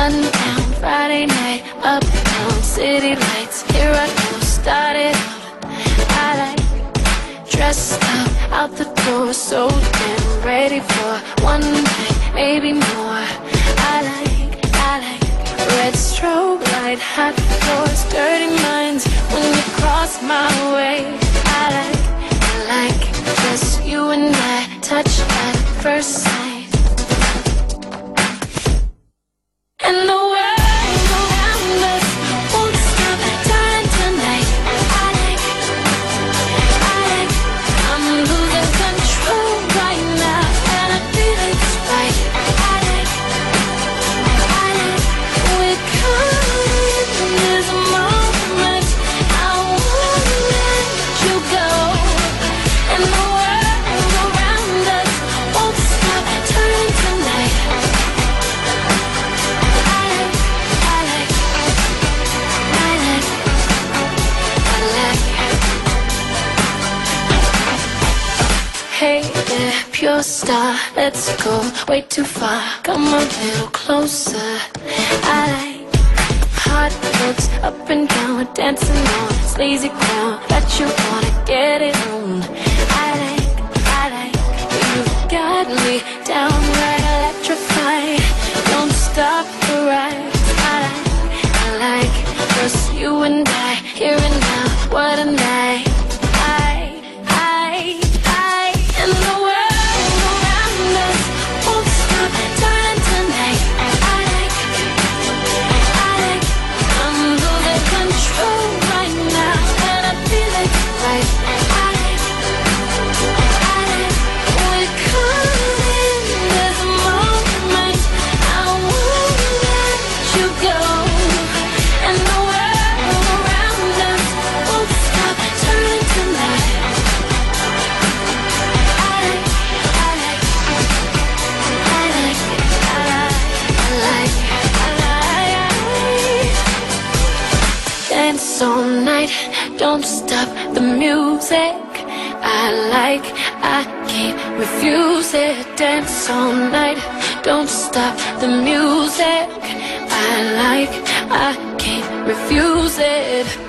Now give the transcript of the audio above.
Sundown, Friday night, up and down, city lights. Here I go, started out. I like dressed up, out the door, so damn ready for one night, maybe more. I like red strobe light, hot floors, dirty minds. When you cross my way, I like just you and I, touch at first sight. And the world around us won't stop turning tonight. I like, I'm losing control right now, and I feel it's right. I like, we're caught in this moment. I won't let you go. And the world around us won't stop turning tonight. Hey there, pure star, let's go way too far. Come a little closer. I like hot looks up and down, dancing on this lazy ground. Bet you wanna get it on. I like, you got me downright electrified. Don't stop the ride. I like just you and I, here and now. What a night. And the world around us won't stop turning tonight. I like, I'm losing control right now, and I feel it's right. I like, we're caught in this moment. I won't let you go. And the world around us won't stop turning tonight. Dance all night, don't stop the music. I can't refuse it. Dance all night, don't stop the music. I can't refuse it.